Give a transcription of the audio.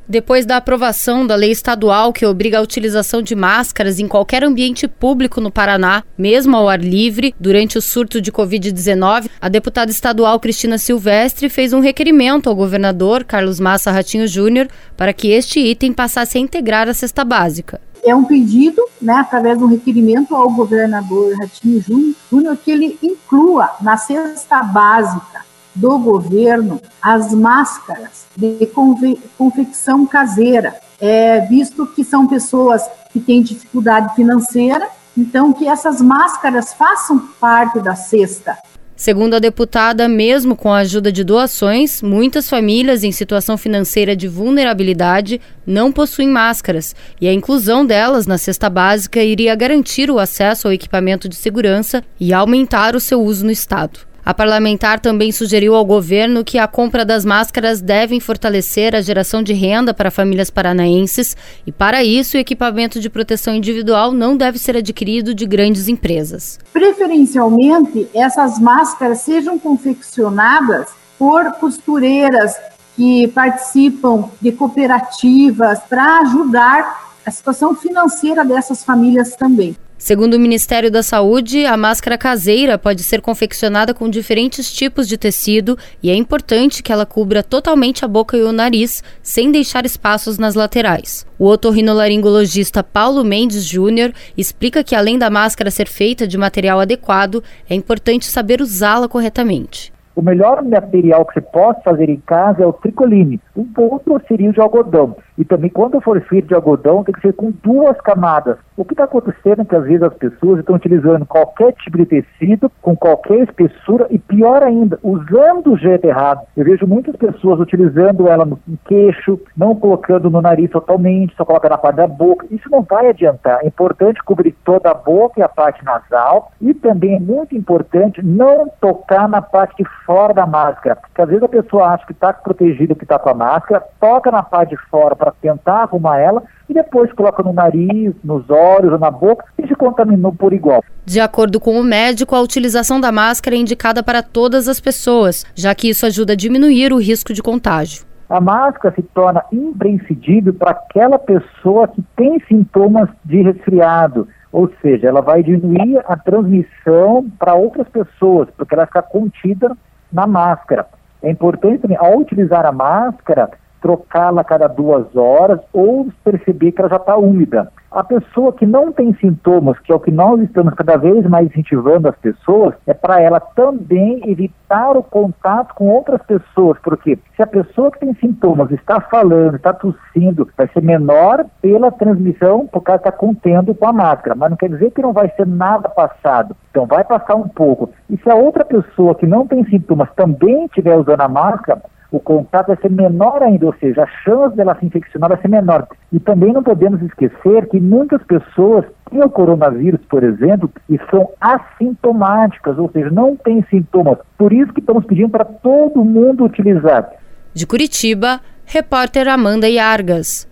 Depois da aprovação da lei estadual que obriga a utilização de máscaras em qualquer ambiente público no Paraná, mesmo ao ar livre, durante o surto de Covid-19, a deputada estadual Cristina Silvestre fez um requerimento ao governador Carlos Massa Ratinho Júnior para que este item passasse a integrar a cesta básica. É um pedido, através de um requerimento ao governador Ratinho Júnior, que ele inclua na cesta básica do governo as máscaras de confecção caseira, visto que são pessoas que têm dificuldade financeira, então que essas máscaras façam parte da cesta. Segundo a deputada, mesmo com a ajuda de doações, muitas famílias em situação financeira de vulnerabilidade não possuem máscaras e a inclusão delas na cesta básica iria garantir o acesso ao equipamento de segurança e aumentar o seu uso no estado. A parlamentar também sugeriu ao governo que a compra das máscaras deve fortalecer a geração de renda para famílias paranaenses e, para isso, o equipamento de proteção individual não deve ser adquirido de grandes empresas. Preferencialmente, essas máscaras sejam confeccionadas por costureiras que participam de cooperativas para ajudar a situação financeira dessas famílias também. Segundo o Ministério da Saúde, a máscara caseira pode ser confeccionada com diferentes tipos de tecido e é importante que ela cubra totalmente a boca e o nariz, sem deixar espaços nas laterais. O otorrinolaringologista Paulo Mendes Júnior explica que, além da máscara ser feita de material adequado, é importante saber usá-la corretamente. O melhor material que você pode fazer em casa é o tricoline. O outro seria o de algodão. E também, quando for feito de algodão, tem que ser com 2 camadas. O que está acontecendo é que, às vezes, as pessoas estão utilizando qualquer tipo de tecido, com qualquer espessura, e pior ainda, usando o jeito errado. Eu vejo muitas pessoas utilizando ela no queixo, não colocando no nariz totalmente, só coloca na parte da boca. Isso não vai adiantar. É importante cobrir toda a boca e a parte nasal. E também é muito importante não tocar na parte de fora da máscara. Porque, às vezes, a pessoa acha que está protegida, que está com a máscara, toca na parte de fora para tentar arrumar ela e depois coloca no nariz, nos olhos ou na boca e se contaminou por igual. De acordo com o médico, a utilização da máscara é indicada para todas as pessoas, já que isso ajuda a diminuir o risco de contágio. A máscara se torna imprescindível para aquela pessoa que tem sintomas de resfriado, ou seja, ela vai diminuir a transmissão para outras pessoas, porque ela fica contida na máscara. É importante também, ao utilizar a máscara, trocá-la a cada 2 horas ou perceber que ela já está úmida. A pessoa que não tem sintomas, que é o que nós estamos cada vez mais incentivando as pessoas, é para ela também evitar o contato com outras pessoas, porque se a pessoa que tem sintomas está falando, está tossindo, vai ser menor pela transmissão, porque ela está contendo com a máscara, mas não quer dizer que não vai ser nada passado, então vai passar um pouco. E se a outra pessoa que não tem sintomas também estiver usando a máscara, o contato vai ser menor ainda, ou seja, a chance dela se infeccionar vai ser menor. E também não podemos esquecer que muitas pessoas têm o coronavírus, por exemplo, e são assintomáticas, ou seja, não têm sintomas. Por isso que estamos pedindo para todo mundo utilizar. De Curitiba, repórter Amanda Yargas.